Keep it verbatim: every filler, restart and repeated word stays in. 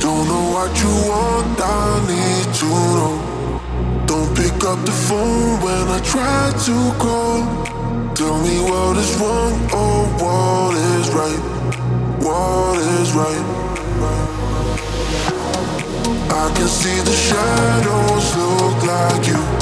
Don't know what you want, I need to know. Don't pick up the phone when I try to call. Tell me what is wrong or what is right. What is right? I can see the shadows look like you.